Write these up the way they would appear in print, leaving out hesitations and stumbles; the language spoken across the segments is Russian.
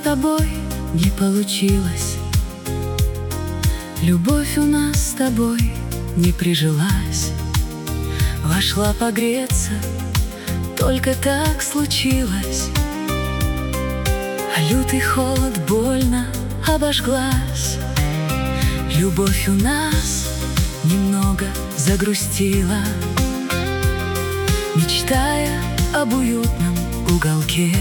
тобой не получилось, любовь у нас с тобой не прижилась. Вошла погреться, только так случилось, а лютый холод больно обожглась. Любовь у нас немного загрустила, мечтая об уютном уголке,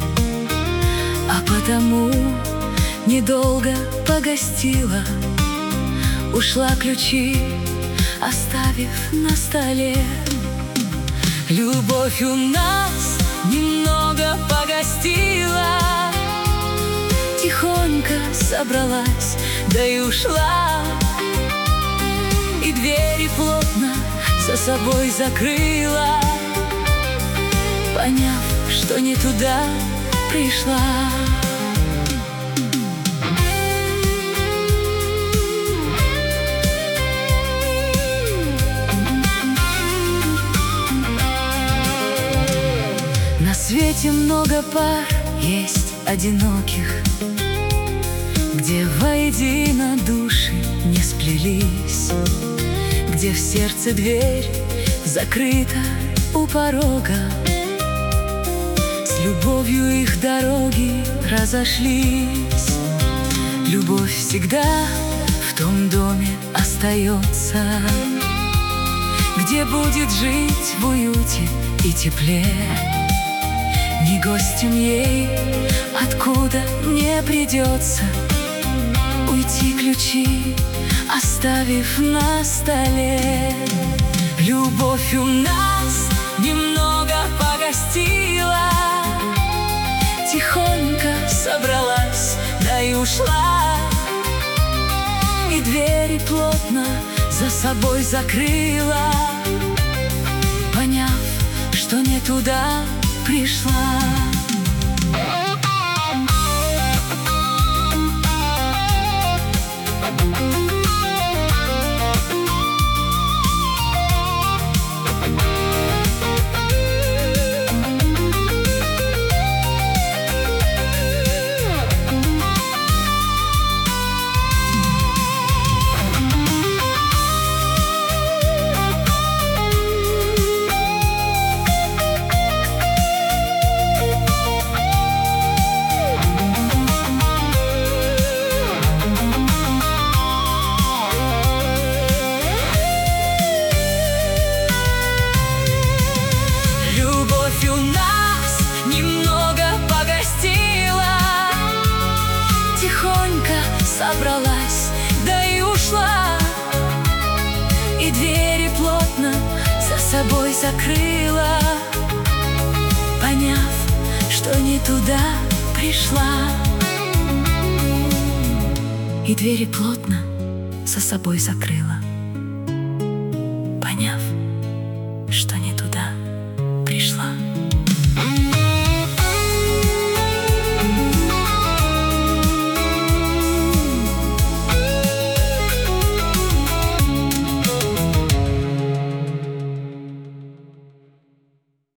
а потому недолго погостила. Ушла ключи, оставив на столе. Любовь у нас немного погостила, тихонько собралась, да и ушла, и двери плотно за собой закрыла, поняв, что не туда пришла. На свете много пар есть одиноких, где воедино души не сплелись, где в сердце дверь закрыта у порога. С любовью их дороги разошлись. Любовь всегда в том доме остается, где будет жить в уюте и тепле. Ни гостем ей откуда не придется уйти ключи, оставив на столе. Любовь у нас немного погостила, тихонько собралась, да и ушла, и двери плотно за собой закрыла, поняв, что не туда пришла. Собралась, да и ушла, и двери плотно за собой закрыла, поняв, что не туда пришла. И двери плотно за собой закрыла, поняв, что